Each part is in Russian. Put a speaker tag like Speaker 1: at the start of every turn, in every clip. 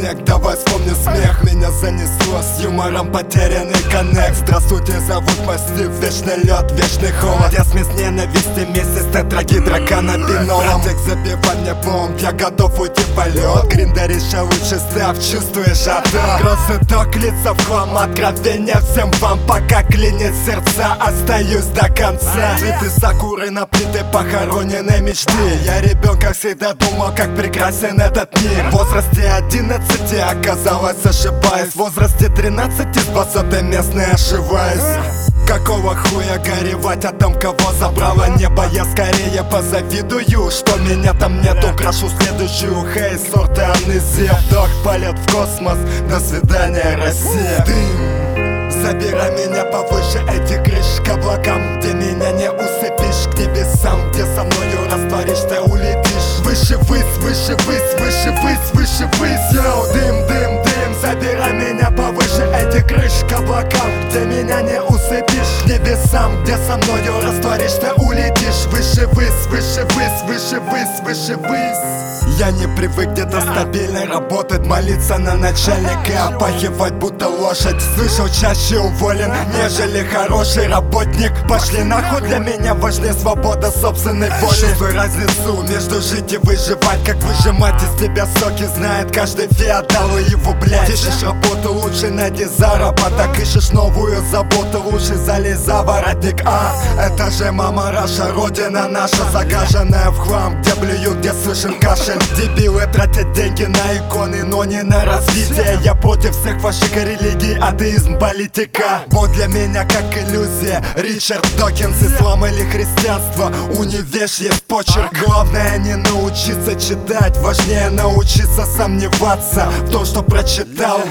Speaker 1: снег, давай вспомним смех. Меня занесло с юмором, потерянный коннект. Здравствуйте, зовут Мастив, вечный лед, вечный холод. Я смесь ненависти, месяц тетрагидроканнабинолом. Братик, забивай мне бомб, я готов уйти в полет. Гринда решил лучше став, чувствуешь ото. Грозы ток, лица в хлам, откровения всем вам. Пока клинит сердца, остаюсь до конца. Цветы сакуры на плиты похороненной мечты. Я ребенком всегда думал, как прекрасен этот мир. В возрасте 11 оказалось ошибаюсь. В возрасте 13 с 20 местной ошиваюсь. Какого хуя горевать о том, кого забрало небо? Я скорее позавидую, что меня там нету. Крашу следующую, хей, сорты амнезия. Вдох, полет в космос, до свидания, Россия. Дым, забирай меня повыше этих крыш к облакам, где меня не усыпишь, к небесам, где со мною растворишь, ты улетишь. Выше ввысь, выше ввысь, выше ввысь, выше ввысь. Йоу, дым, дым, дым, забирай меня повыше этих крыш к облакам, где меня не усыпишь, к небесам, где со мною растворишь, ты улетишь. Выше ввысь, выше ввысь, выше ввысь, выше ввысь. Я не привык где-то стабильно работать, молиться на начальника, опахивать будто лошадь. Слышал, чаще уволен, нежели хороший работник. Пошли нахуй, для меня важнее свобода собственной воли. Чувствуй разницу между жить и выживать, как выжимать из тебя соки, знает каждый феодал и его блядь. Ищешь работу, лучше найди заработок. Ищешь новую заботу, лучше залезь за воротник. Это же мама Раша, родина наша, загаженная в хлам, где блюют, где слышен кашель. Дебилы тратят деньги на иконы, но не на развитие. Я против всех ваших религий, атеизм, политика. Вот для меня как иллюзия Ричард Докинс, ислам или христианство. Унивеш есть почерк. Главное не научиться читать, важнее научиться сомневаться в том, что прочитал.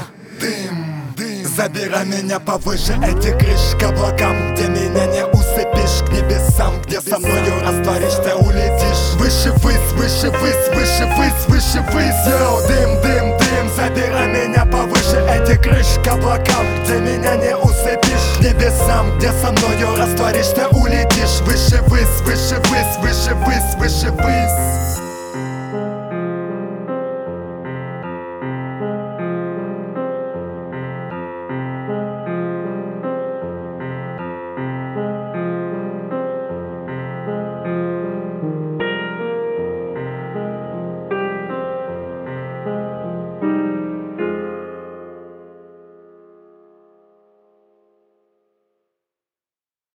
Speaker 1: Дым, дым, забирай меня повыше этих крыш к облакам, где меня не усыпишь, к небесам, где со мною растворишь, ты улетишь. Выше ввысь, выше ввысь, выше ввысь, выше ввысь. Йоу, дым, дым, дым, забирай меня повыше этих крыш к облакам, где меня не усыпишь, к небесам, где со мною растворишь, ты улетишь.